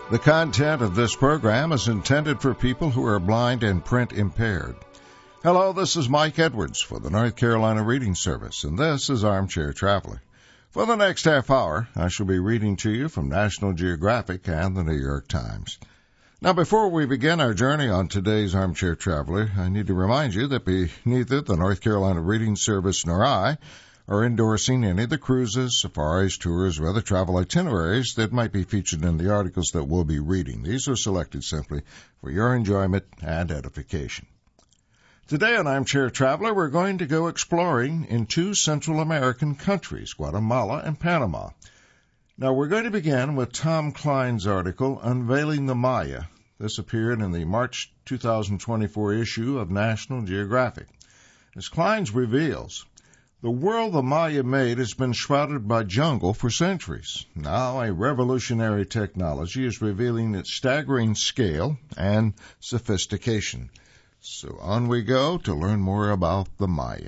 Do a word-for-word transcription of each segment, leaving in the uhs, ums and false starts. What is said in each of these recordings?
The content of this program is intended for people who are blind and print impaired. Hello, this is Mike Edwards for the North Carolina Reading Service, and this is Armchair Traveler. For the next half hour, I shall be reading to you from National Geographic and the New York Times. Now, before we begin our journey on today's Armchair Traveler, I need to remind you that be, neither the North Carolina Reading Service nor I are endorsing any of the cruises, safaris, tours, or other travel itineraries that might be featured in the articles that we'll be reading. These are selected simply for your enjoyment and edification. Today on Armchair Traveler, we're going to go exploring in two Central American countries, Guatemala and Panama. Now, we're going to begin with Tom Klein's article, Unveiling the Maya. This appeared in the March two thousand twenty-four issue of National Geographic. As Klein's reveals, the world the Maya made has been shrouded by jungle for centuries. Now, a revolutionary technology is revealing its staggering scale and sophistication. So on we go to learn more about the Maya.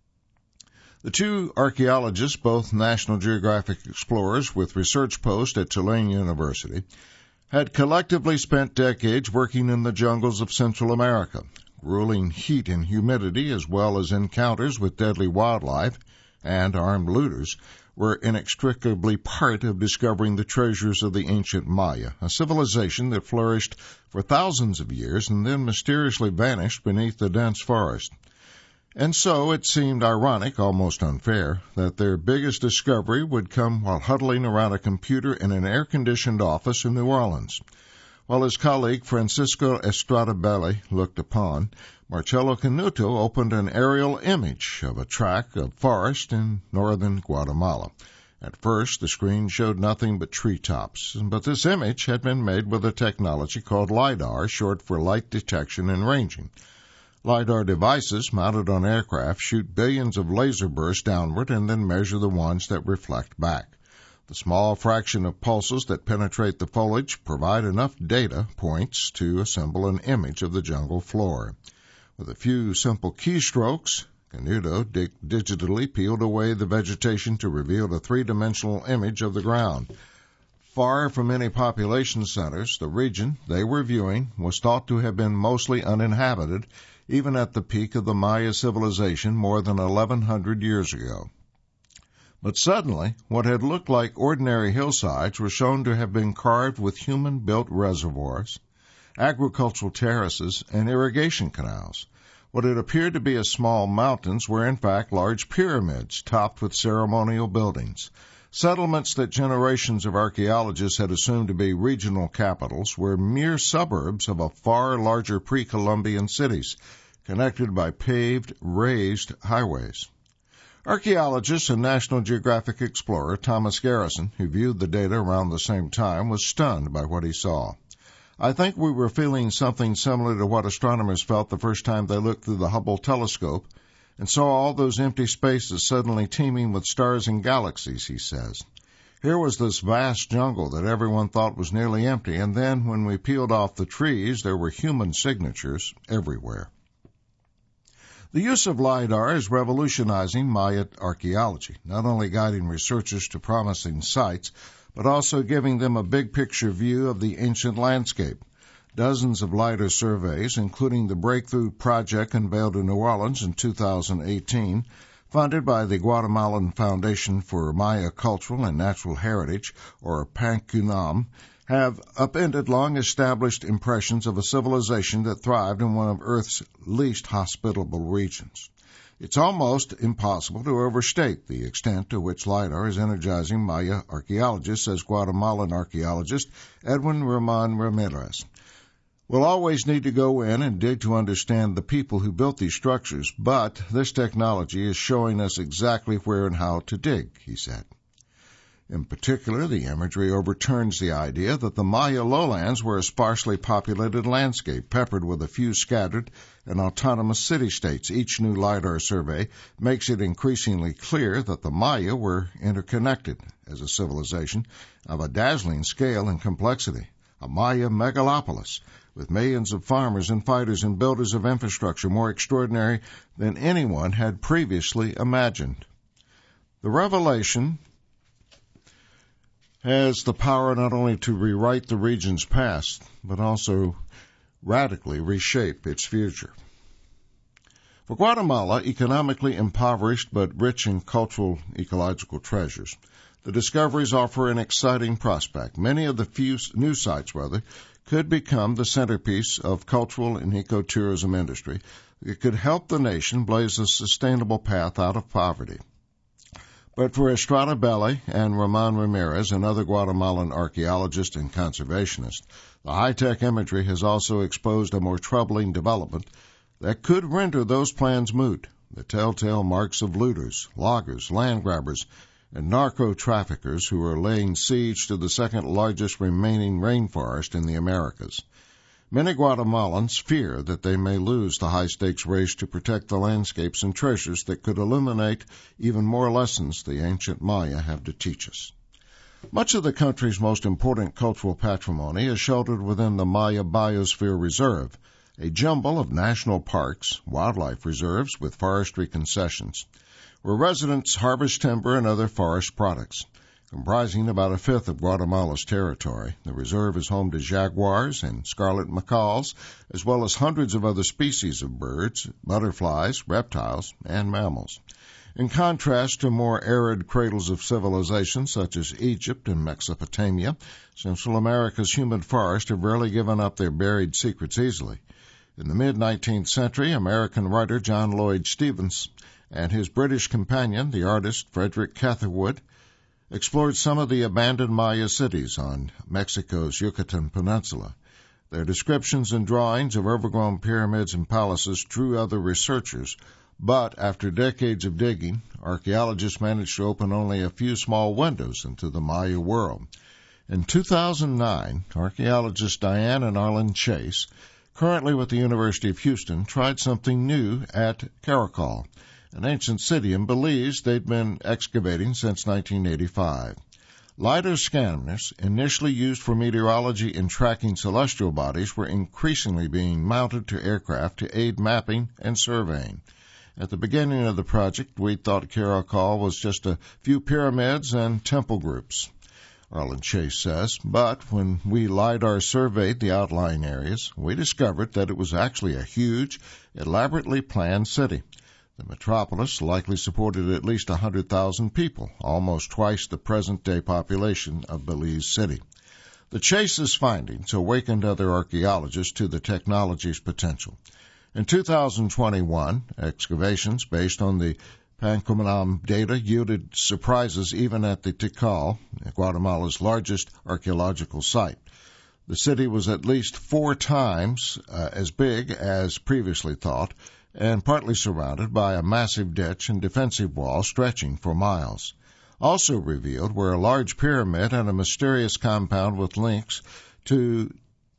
The two archaeologists, both National Geographic explorers with research posts at Tulane University, had collectively spent decades working in the jungles of Central America. Grueling heat and humidity, as well as encounters with deadly wildlife and armed looters, were inextricably part of discovering the treasures of the ancient Maya, a civilization that flourished for thousands of years and then mysteriously vanished beneath the dense forest. And so it seemed ironic, almost unfair, that their biggest discovery would come while huddling around a computer in an air-conditioned office in New Orleans. While his colleague Francisco Estradabelli looked upon, Marcelo Canuto opened an aerial image of a tract of forest in northern Guatemala. At first, the screen showed nothing but treetops, but this image had been made with a technology called LiDAR, short for light detection and ranging. LiDAR devices mounted on aircraft shoot billions of laser bursts downward and then measure the ones that reflect back. The small fraction of pulses that penetrate the foliage provide enough data points to assemble an image of the jungle floor. With a few simple keystrokes, Canuto dig- digitally peeled away the vegetation to reveal a three-dimensional image of the ground. Far from any population centers, the region they were viewing was thought to have been mostly uninhabited, even at the peak of the Maya civilization more than eleven hundred years ago. But suddenly, what had looked like ordinary hillsides were shown to have been carved with human-built reservoirs, agricultural terraces, and irrigation canals. What had appeared to be as small mountains were in fact large pyramids topped with ceremonial buildings. Settlements that generations of archaeologists had assumed to be regional capitals were mere suburbs of a far larger pre-Columbian cities, connected by paved, raised highways. Archaeologist and National Geographic explorer Thomas Garrison, who viewed the data around the same time, was stunned by what he saw. I think we were feeling something similar to what astronomers felt the first time they looked through the Hubble telescope and saw all those empty spaces suddenly teeming with stars and galaxies, he says. Here was this vast jungle that everyone thought was nearly empty, and then when we peeled off the trees, there were human signatures everywhere. The use of LiDAR is revolutionizing Maya archaeology, not only guiding researchers to promising sites, but also giving them a big-picture view of the ancient landscape. Dozens of LiDAR surveys, including the Breakthrough Project unveiled in New Orleans in two thousand eighteen, funded by the Guatemalan Foundation for Maya Cultural and Natural Heritage, or PANCUNAM, have upended long-established impressions of a civilization that thrived in one of Earth's least hospitable regions. It's almost impossible to overstate the extent to which LiDAR is energizing Maya archaeologists, says Guatemalan archaeologist Edwin Ramon Ramirez. We'll always need to go in and dig to understand the people who built these structures, but this technology is showing us exactly where and how to dig, he said. In particular, the imagery overturns the idea that the Maya lowlands were a sparsely populated landscape, peppered with a few scattered and autonomous city-states. Each new LiDAR survey makes it increasingly clear that the Maya were interconnected as a civilization of a dazzling scale and complexity, a Maya megalopolis, with millions of farmers and fighters and builders of infrastructure more extraordinary than anyone had previously imagined. The revelation has the power not only to rewrite the region's past, but also radically reshape its future. For Guatemala, economically impoverished but rich in cultural ecological treasures, the discoveries offer an exciting prospect. Many of the few new sites, rather, could become the centerpiece of cultural and ecotourism industry. It could help the nation blaze a sustainable path out of poverty. But for Estrada Belli and Ramon Ramirez, another Guatemalan archaeologist and conservationist, the high-tech imagery has also exposed a more troubling development that could render those plans moot. The telltale marks of looters, loggers, land grabbers, and narco-traffickers who are laying siege to the second-largest remaining rainforest in the Americas. Many Guatemalans fear that they may lose the high-stakes race to protect the landscapes and treasures that could illuminate even more lessons the ancient Maya have to teach us. Much of the country's most important cultural patrimony is sheltered within the Maya Biosphere Reserve, a jumble of national parks, wildlife reserves with forestry concessions, where residents harvest timber and other forest products. Comprising about a fifth of Guatemala's territory, the reserve is home to jaguars and scarlet macaws, as well as hundreds of other species of birds, butterflies, reptiles, and mammals. In contrast to more arid cradles of civilization such as Egypt and Mesopotamia, Central America's humid forests have rarely given up their buried secrets easily. In the mid-nineteenth century, American writer John Lloyd Stephens and his British companion, the artist Frederick Catherwood, explored some of the abandoned Maya cities on Mexico's Yucatan Peninsula. Their descriptions and drawings of overgrown pyramids and palaces drew other researchers, but after decades of digging, archaeologists managed to open only a few small windows into the Maya world. In two thousand nine, archaeologists Diane and Arlen Chase, currently with the University of Houston, tried something new at Caracol, an ancient city, and believes they'd been excavating since nineteen eighty-five. LiDAR scanners, initially used for meteorology and tracking celestial bodies, were increasingly being mounted to aircraft to aid mapping and surveying. At the beginning of the project, we thought Caracol was just a few pyramids and temple groups, Arlen Chase says, but when we LiDAR surveyed the outlying areas, we discovered that it was actually a huge, elaborately planned city. The metropolis likely supported at least one hundred thousand people, almost twice the present-day population of Belize City. The Chase's findings awakened other archaeologists to the technology's potential. In two thousand twenty-one, excavations based on the Pancomanam data yielded surprises even at the Tikal, Guatemala's largest archaeological site. The city was at least four times uh, as big as previously thought, and partly surrounded by a massive ditch and defensive wall stretching for miles. Also revealed were a large pyramid and a mysterious compound with links to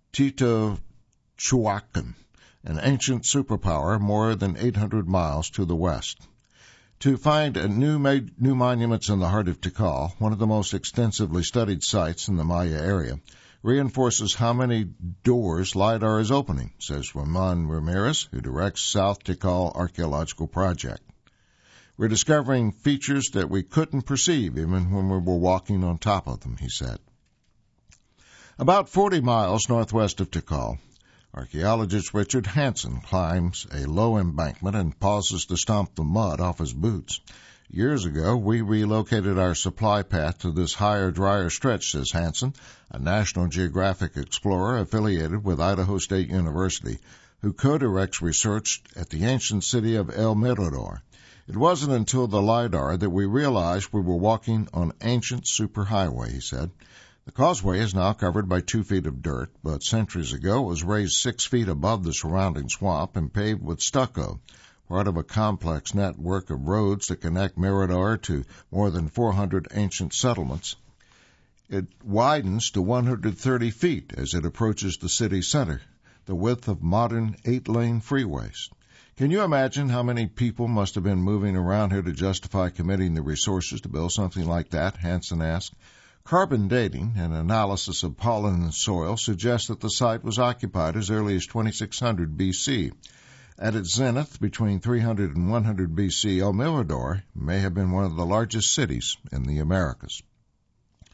Teotihuacan, an ancient superpower more than eight hundred miles to the west. To find new, made, new monuments in the heart of Tikal, one of the most extensively studied sites in the Maya area, reinforces how many doors LiDAR is opening, says Ramon Ramirez, who directs South Tikal Archaeological Project. We're discovering features that we couldn't perceive even when we were walking on top of them, he said. About forty miles northwest of Tikal, archaeologist Richard Hansen climbs a low embankment and pauses to stomp the mud off his boots. Years ago, we relocated our supply path to this higher, drier stretch, says Hansen, a National Geographic explorer affiliated with Idaho State University, who co-directs research at the ancient city of El Mirador. It wasn't until the LiDAR that we realized we were walking on ancient superhighway, he said. The causeway is now covered by two feet of dirt, but centuries ago it was raised six feet above the surrounding swamp and paved with stucco, part of a complex network of roads that connect Mirador to more than four hundred ancient settlements. It widens to one hundred thirty feet as it approaches the city center, the width of modern eight-lane freeways. Can you imagine how many people must have been moving around here to justify committing the resources to build something like that? Hansen asked. Carbon dating and analysis of pollen and soil suggests that the site was occupied as early as twenty-six hundred B C. At its zenith, between three hundred and one hundred B C, El Mirador may have been one of the largest cities in the Americas.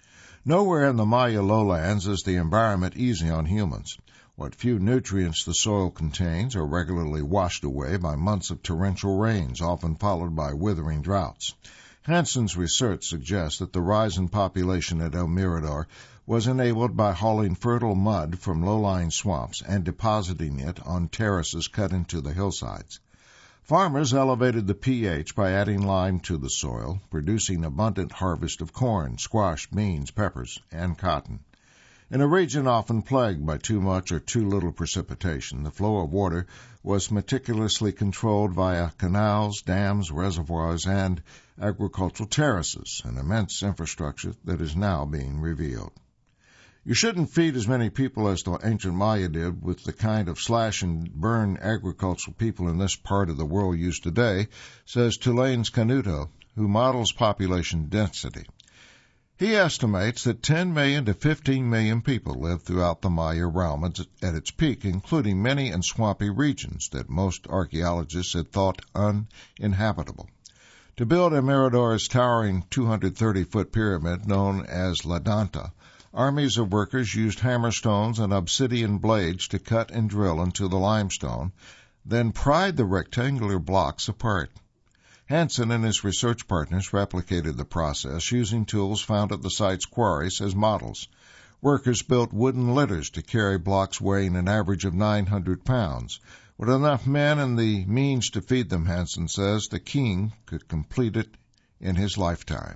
Nowhere in the Maya lowlands is the environment easy on humans. What few nutrients the soil contains are regularly washed away by months of torrential rains, often followed by withering droughts. Hansen's research suggests that the rise in population at El Mirador was enabled by hauling fertile mud from low-lying swamps and depositing it on terraces cut into the hillsides. Farmers elevated the pH by adding lime to the soil, producing abundant harvest of corn, squash, beans, peppers, and cotton. In a region often plagued by too much or too little precipitation, the flow of water was meticulously controlled via canals, dams, reservoirs, and agricultural terraces, an immense infrastructure that is now being revealed. You shouldn't feed as many people as the ancient Maya did with the kind of slash-and-burn agricultural people in this part of the world use today, says Tulanes Canuto, who models population density. He estimates that ten million to fifteen million people lived throughout the Maya realm at its peak, including many in swampy regions that most archaeologists had thought uninhabitable. To build El Mirador's towering two hundred thirty foot pyramid known as La Danta, armies of workers used hammerstones and obsidian blades to cut and drill into the limestone, then pried the rectangular blocks apart. Hansen and his research partners replicated the process using tools found at the site's quarries as models. Workers built wooden litters to carry blocks weighing an average of nine hundred pounds. With enough men and the means to feed them, Hansen says, the king could complete it in his lifetime.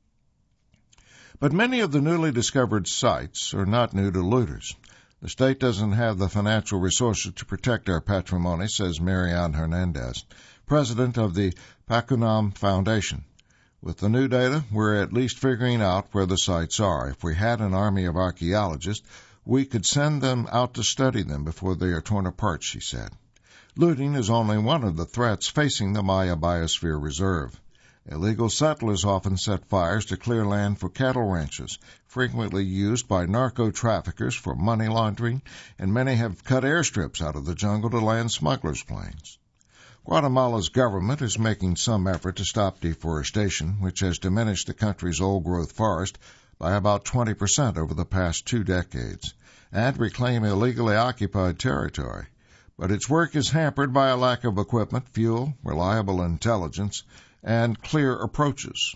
But many of the newly discovered sites are not new to looters. The state doesn't have the financial resources to protect our patrimony, says Marianne Hernandez, president of the Pacunam Foundation. With the new data, we're at least figuring out where the sites are. If we had an army of archaeologists, we could send them out to study them before they are torn apart, she said. Looting is only one of the threats facing the Maya Biosphere Reserve. Illegal settlers often set fires to clear land for cattle ranches, frequently used by narco-traffickers for money laundering, and many have cut airstrips out of the jungle to land smugglers' planes. Guatemala's government is making some effort to stop deforestation, which has diminished the country's old-growth forest by about twenty percent over the past two decades, and reclaim illegally occupied territory. But its work is hampered by a lack of equipment, fuel, reliable intelligence, and clear approaches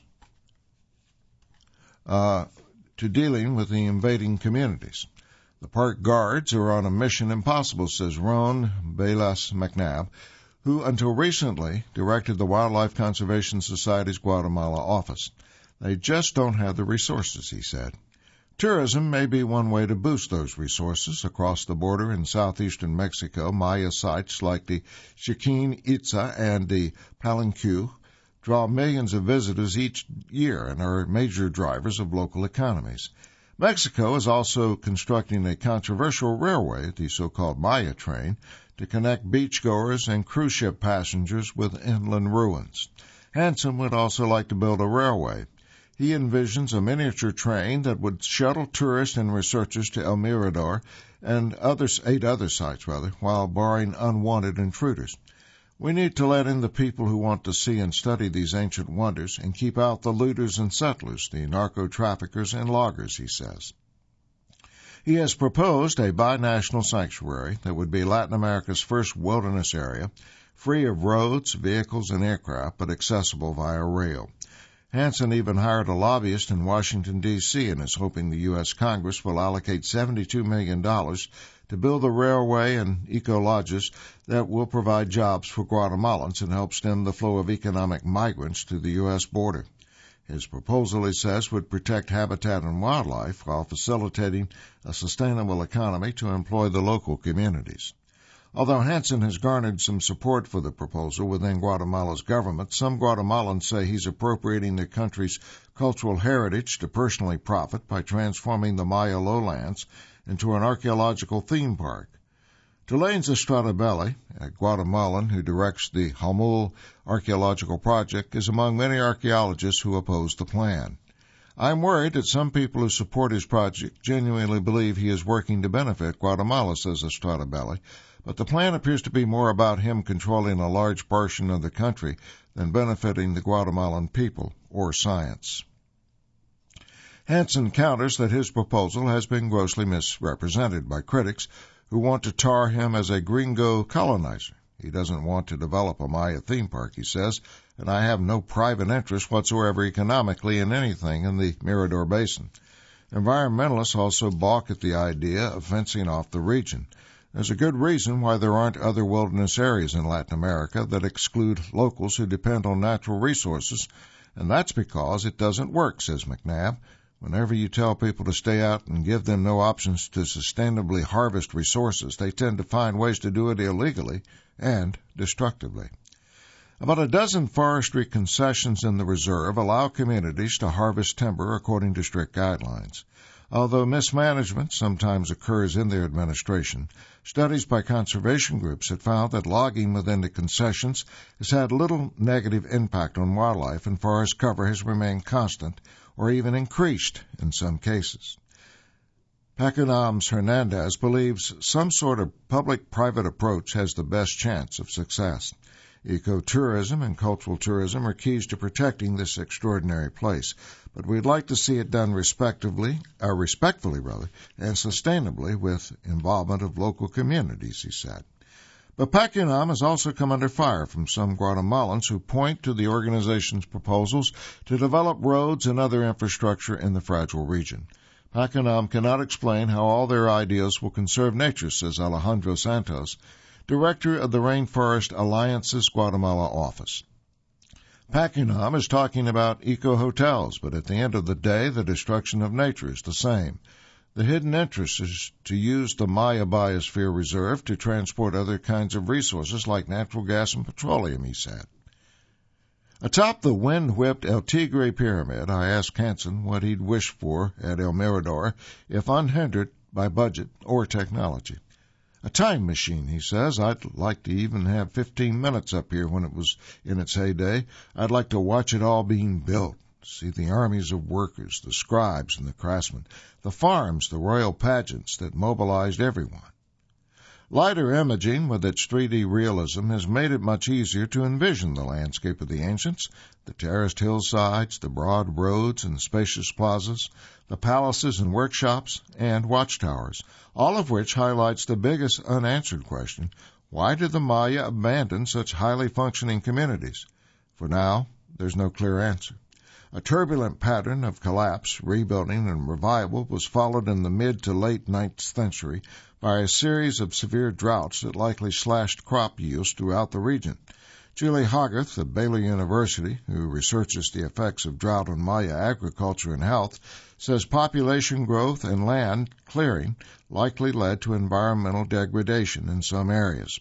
uh, to dealing with the invading communities. The park guards are on a mission impossible, says Ron Balas McNabb, who until recently directed the Wildlife Conservation Society's Guatemala office. They just don't have the resources, he said. Tourism may be one way to boost those resources. Across the border in southeastern Mexico, Maya sites like the Chichen Itza and the Palenque draw millions of visitors each year and are major drivers of local economies. Mexico is also constructing a controversial railway, the so-called Maya train, to connect beachgoers and cruise ship passengers with inland ruins. Hansen would also like to build a railway. He envisions a miniature train that would shuttle tourists and researchers to El Mirador and others, eight other sites, rather, while barring unwanted intruders. We need to let in the people who want to see and study these ancient wonders and keep out the looters and settlers, the narco-traffickers and loggers, he says. He has proposed a binational sanctuary that would be Latin America's first wilderness area, free of roads, vehicles, and aircraft, but accessible via rail. Hansen even hired a lobbyist in Washington, D C, and is hoping the U S Congress will allocate seventy-two million dollars to build a railway and eco-lodges that will provide jobs for Guatemalans and help stem the flow of economic migrants to the U S border. His proposal, he says, would protect habitat and wildlife while facilitating a sustainable economy to employ the local communities. Although Hansen has garnered some support for the proposal within Guatemala's government, some Guatemalans say he's appropriating their country's cultural heritage to personally profit by transforming the Maya lowlands into an archaeological theme park. Tulanes Estradabelli, a Guatemalan who directs the Jamul Archaeological Project, is among many archaeologists who oppose the plan. I'm worried that some people who support his project genuinely believe he is working to benefit Guatemala, says Estradabelli, but the plan appears to be more about him controlling a large portion of the country than benefiting the Guatemalan people or science. Hansen counters that his proposal has been grossly misrepresented by critics who want to tar him as a gringo colonizer. He doesn't want to develop a Maya theme park, he says, and I have no private interest whatsoever economically in anything in the Mirador Basin. Environmentalists also balk at the idea of fencing off the region. There's a good reason why there aren't other wilderness areas in Latin America that exclude locals who depend on natural resources, and that's because it doesn't work, says McNabb. Whenever you tell people to stay out and give them no options to sustainably harvest resources, they tend to find ways to do it illegally and destructively. About a dozen forestry concessions in the reserve allow communities to harvest timber according to strict guidelines. Although mismanagement sometimes occurs in their administration, studies by conservation groups have found that logging within the concessions has had little negative impact on wildlife, and forest cover has remained constant or even increased in some cases. Pacunams Hernandez believes some sort of public-private approach has the best chance of success. Ecotourism and cultural tourism are keys to protecting this extraordinary place, but we'd like to see it done respectively, or respectfully rather, and sustainably with involvement of local communities, he said. But Pacunam has also come under fire from some Guatemalans who point to the organization's proposals to develop roads and other infrastructure in the fragile region. Pacunam cannot explain how all their ideas will conserve nature, says Alejandro Santos, director of the Rainforest Alliance's Guatemala office. Pacunam is talking about eco-hotels, but at the end of the day, the destruction of nature is the same. The hidden interest is to use the Maya Biosphere Reserve to transport other kinds of resources like natural gas and petroleum, he said. Atop the wind-whipped El Tigre Pyramid, I asked Hansen what he'd wish for at El Mirador if unhindered by budget or technology. A time machine, he says. I'd like to even have fifteen minutes up here when it was in its heyday. I'd like to watch it all being built, see the armies of workers, the scribes and the craftsmen, the farms, the royal pageants that mobilized everyone. Lighter imaging with its three D realism has made it much easier to envision the landscape of the ancients, the terraced hillsides, the broad roads and spacious plazas, the palaces and workshops and watchtowers, all of which highlights the biggest unanswered question: why did the Maya abandon such highly functioning communities? For now, there's no clear answer. A turbulent pattern of collapse, rebuilding, and revival was followed in the mid to late ninth century by a series of severe droughts that likely slashed crop yields throughout the region. Julie Hogarth of Baylor University, who researches the effects of drought on Maya agriculture and health, says population growth and land clearing likely led to environmental degradation in some areas.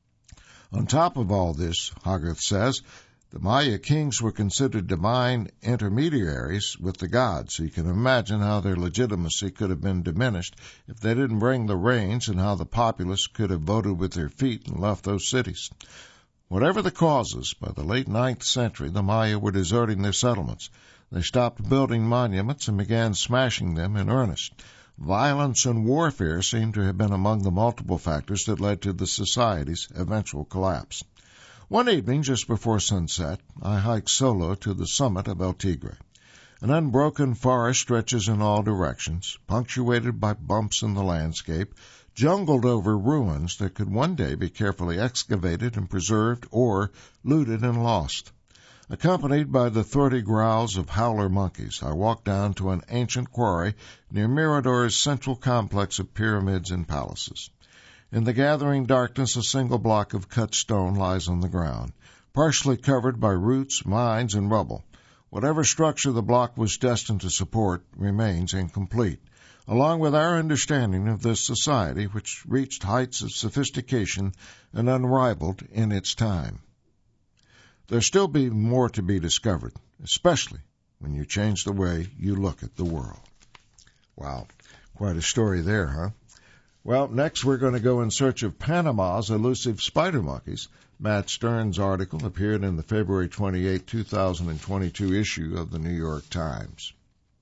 On top of all this, Hogarth says, the Maya kings were considered divine intermediaries with the gods, so you can imagine how their legitimacy could have been diminished if they didn't bring the rains, and how the populace could have voted with their feet and left those cities. Whatever the causes, by the late ninth century, the Maya were deserting their settlements. They stopped building monuments and began smashing them in earnest. Violence and warfare seem to have been among the multiple factors that led to the society's eventual collapse. One evening, just before sunset, I hiked solo to the summit of El Tigre. An unbroken forest stretches in all directions, punctuated by bumps in the landscape, jungled over ruins that could one day be carefully excavated and preserved or looted and lost. Accompanied by the throaty growls of howler monkeys, I walked down to an ancient quarry near Mirador's central complex of pyramids and palaces. In the gathering darkness, a single block of cut stone lies on the ground, partially covered by roots, mines, and rubble. Whatever structure the block was destined to support remains incomplete, along with our understanding of this society, which reached heights of sophistication and unrivaled in its time. There'll still be more to be discovered, especially when you change the way you look at the world. Wow, quite a story there, huh? Well, next we're going to go in search of Panama's elusive spider monkeys. Matt Stern's article appeared in the February twenty-eighth, two thousand twenty-two issue of the New York Times.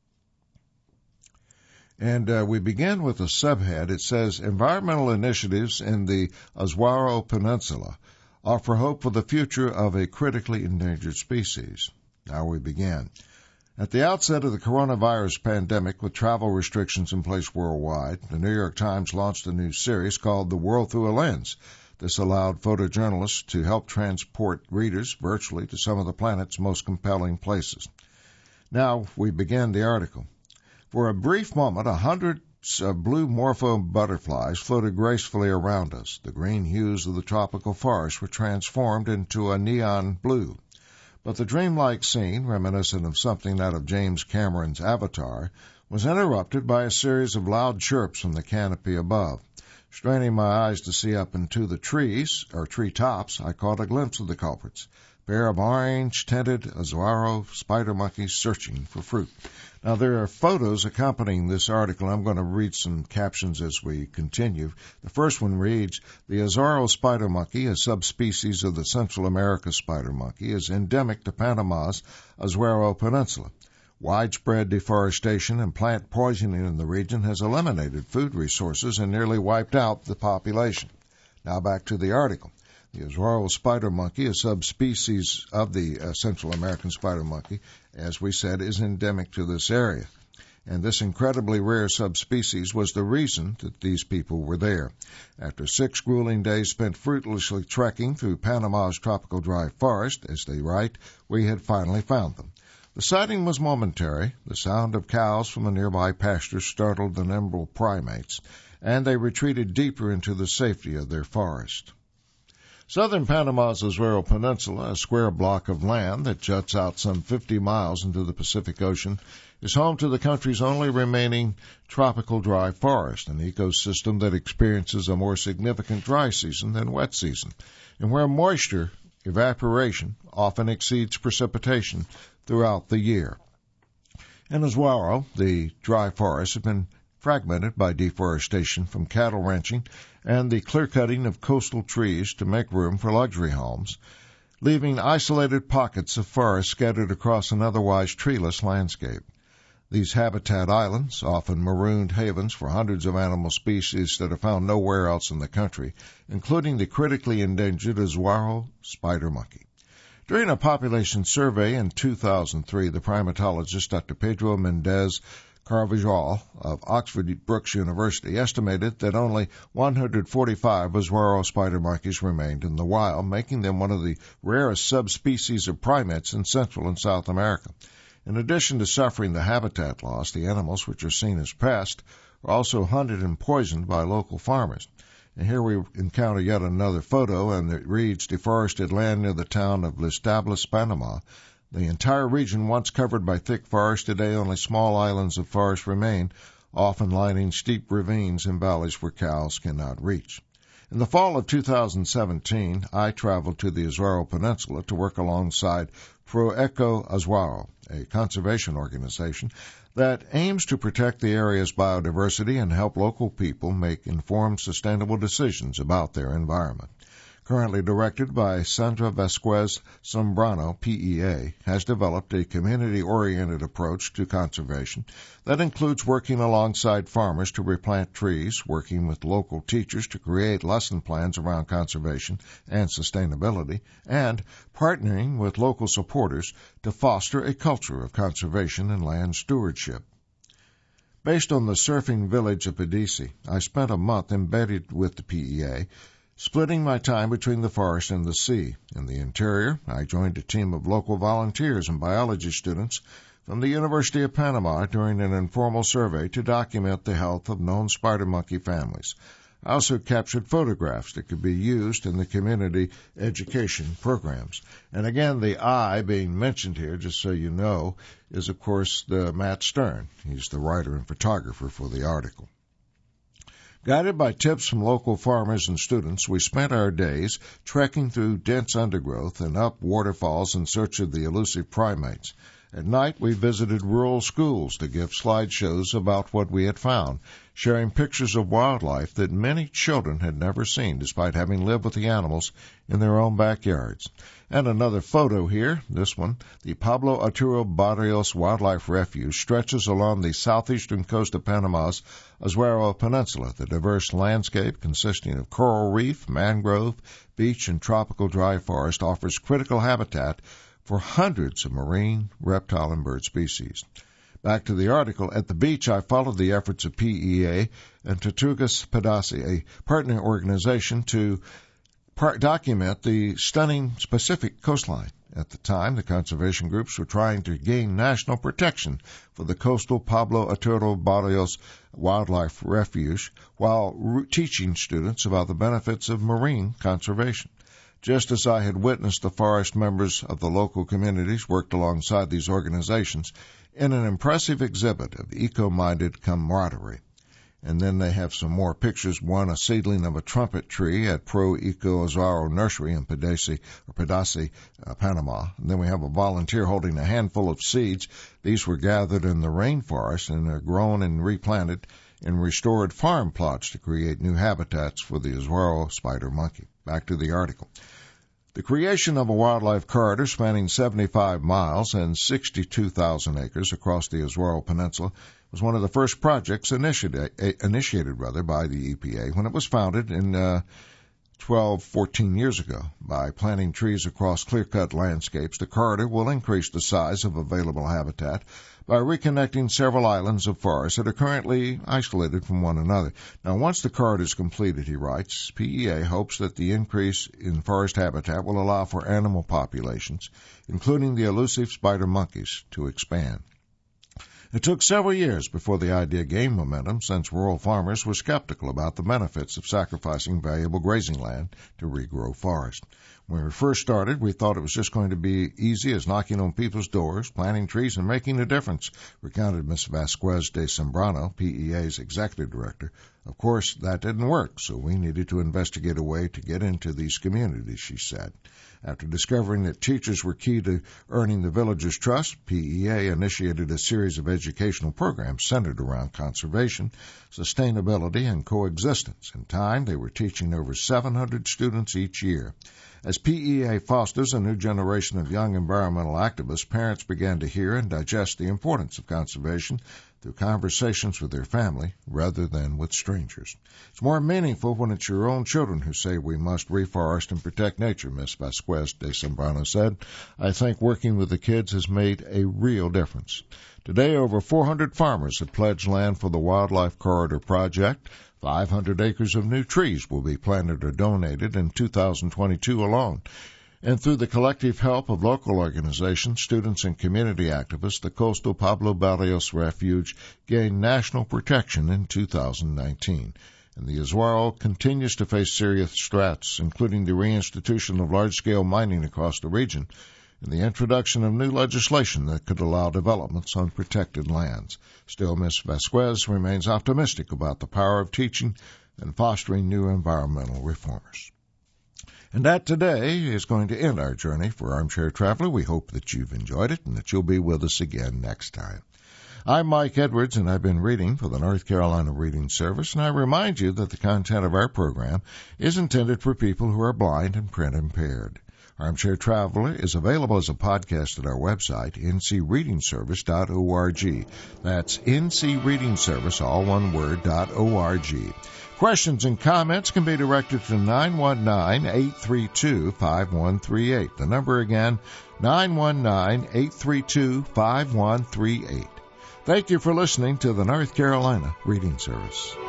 And uh, we begin with a subhead. It says, environmental initiatives in the Azuaro Peninsula offer hope for the future of a critically endangered species. Now we begin. At the outset of the coronavirus pandemic, with travel restrictions in place worldwide, the New York Times launched a new series called The World Through a Lens. This allowed photojournalists to help transport readers virtually to some of the planet's most compelling places. Now we begin the article. For a brief moment, a hundred of blue morpho butterflies floated gracefully around us. The green hues of the tropical forest were transformed into a neon blue. But the dreamlike scene, reminiscent of something out of James Cameron's Avatar, was interrupted by a series of loud chirps from the canopy above. Straining my eyes to see up into the trees, or tree tops, I caught a glimpse of the culprits. A pair of orange-tinted Azorro spider monkeys searching for fruit. Now, there are photos accompanying this article. I'm going to read some captions as we continue. The first one reads, "The Azorro spider monkey, a subspecies of the Central America spider monkey, is endemic to Panama's Azuero Peninsula. Widespread deforestation and plant poisoning in the region has eliminated food resources and nearly wiped out the population." Now back to the article. The Azorro spider monkey, a subspecies of the uh, Central American spider monkey, as we said, is endemic to this area. And this incredibly rare subspecies was the reason that these people were there. After six grueling days spent fruitlessly trekking through Panama's tropical dry forest, as they write, we had finally found them. The sighting was momentary. The sound of cows from a nearby pasture startled the nimble primates, and they retreated deeper into the safety of their forest. Southern Panama's Azuero Peninsula, a square block of land that juts out some fifty miles into the Pacific Ocean, is home to the country's only remaining tropical dry forest, an ecosystem that experiences a more significant dry season than wet season, and where moisture evaporation often exceeds precipitation throughout the year. In Azuero, the dry forests have been fragmented by deforestation from cattle ranching and the clear-cutting of coastal trees to make room for luxury homes, leaving isolated pockets of forest scattered across an otherwise treeless landscape. These habitat islands, often marooned havens for hundreds of animal species that are found nowhere else in the country, including the critically endangered Azuero spider monkey. During a population survey in two thousand three, the primatologist Doctor Pedro Mendez Carvajal of Oxford Brookes University estimated that only one hundred forty-five Azuero spider monkeys remained in the wild, making them one of the rarest subspecies of primates in Central and South America. In addition to suffering the habitat loss, the animals, which are seen as pests, are also hunted and poisoned by local farmers. And here we encounter yet another photo, and it reads, "Deforested land near the town of Las Tablas, Panama. The entire region, once covered by thick forest, today only small islands of forest remain, often lining steep ravines and valleys where cows cannot reach." In the fall of two thousand seventeen, I traveled to the Azuero Peninsula to work alongside Proeco Azuero, a conservation organization that aims to protect the area's biodiversity and help local people make informed, sustainable decisions about their environment. Currently directed by Sandra Vasquez Zambrano, P E A, has developed a community-oriented approach to conservation that includes working alongside farmers to replant trees, working with local teachers to create lesson plans around conservation and sustainability, and partnering with local supporters to foster a culture of conservation and land stewardship. Based on the surfing village of Pedisi, I spent a month embedded with the P E A, splitting my time between the forest and the sea. In the interior, I joined a team of local volunteers and biology students from the University of Panama during an informal survey to document the health of known spider monkey families. I also captured photographs that could be used in the community education programs. And again, the I being mentioned here, just so you know, is, of course, the Matt Stern. He's the writer and photographer for the article. Guided by tips from local farmers and students, we spent our days trekking through dense undergrowth and up waterfalls in search of the elusive primates. At night, we visited rural schools to give slideshows about what we had found, sharing pictures of wildlife that many children had never seen, despite having lived with the animals in their own backyards. And another photo here, this one, the Pablo Arturo Barrios Wildlife Refuge stretches along the southeastern coast of Panama's Azuero Peninsula. The diverse landscape, consisting of coral reef, mangrove, beach, and tropical dry forest, offers critical habitat for hundreds of marine, reptile, and bird species. Back to the article. At the beach, I followed the efforts of P E A and Tortugas Pedasi, a partner organization, to par- document the stunning Pacific coastline. At the time, the conservation groups were trying to gain national protection for the coastal Pablo Arturo Barrios Wildlife Refuge while re- teaching students about the benefits of marine conservation. Just as I had witnessed the forest members of the local communities worked alongside these organizations in an impressive exhibit of eco-minded camaraderie. And then they have some more pictures. One, a seedling of a trumpet tree at Pro Eco Azaro Nursery in Pedasi, or Pedasi, uh, Panama. And then we have a volunteer holding a handful of seeds. These were gathered in the rainforest and are grown and replanted in restored farm plots to create new habitats for the Azaro spider monkey. Back to the article. The creation of a wildlife corridor spanning seventy-five miles and sixty-two thousand acres across the Azaro Peninsula was one of the first projects initiated, initiated rather, by the E P A when it was founded in uh, twelve, fourteen years ago. By planting trees across clear-cut landscapes, the corridor will increase the size of available habitat by reconnecting several islands of forest that are currently isolated from one another. Now, once the corridor is completed, he writes, P E A hopes that the increase in forest habitat will allow for animal populations, including the elusive spider monkeys, to expand. It took several years before the idea gained momentum, since rural farmers were skeptical about the benefits of sacrificing valuable grazing land to regrow forest. When we first started, we thought it was just going to be easy as knocking on people's doors, planting trees, and making a difference, recounted Miz Vasquez de Sembrano, P E A's executive director. Of course, that didn't work, so we needed to investigate a way to get into these communities, she said. After discovering that teachers were key to earning the villagers' trust, P E A initiated a series of educational programs centered around conservation, sustainability, and coexistence. In time, they were teaching over seven hundred students each year. As P E A fosters a new generation of young environmental activists, parents began to hear and digest the importance of conservation through conversations with their family rather than with strangers. It's more meaningful when it's your own children who say we must reforest and protect nature, Miz Vasquez de Sembrano said. I think working with the kids has made a real difference. Today, over four hundred farmers have pledged land for the Wildlife Corridor Project. five hundred acres of new trees will be planted or donated in two thousand twenty-two alone. And through the collective help of local organizations, students, and community activists, the coastal Pablo Barrios Refuge gained national protection in two thousand nineteen. And the Azaro continues to face serious threats, including the reinstitution of large-scale mining across the region and the introduction of new legislation that could allow developments on protected lands. Still, Miz Vasquez remains optimistic about the power of teaching and fostering new environmental reformers. And that today is going to end our journey for Armchair Traveler. We hope that you've enjoyed it and that you'll be with us again next time. I'm Mike Edwards, and I've been reading for the North Carolina Reading Service, and I remind you that the content of our program is intended for people who are blind and print impaired. Armchair Traveler is available as a podcast at our website, n c reading service dot org. That's N C Reading Service, all one word, dot org. Questions and comments can be directed to nine one nine, eight three two, five one three eight. The number again, nine one nine, eight three two, five one three eight. Thank you for listening to the North Carolina Reading Service.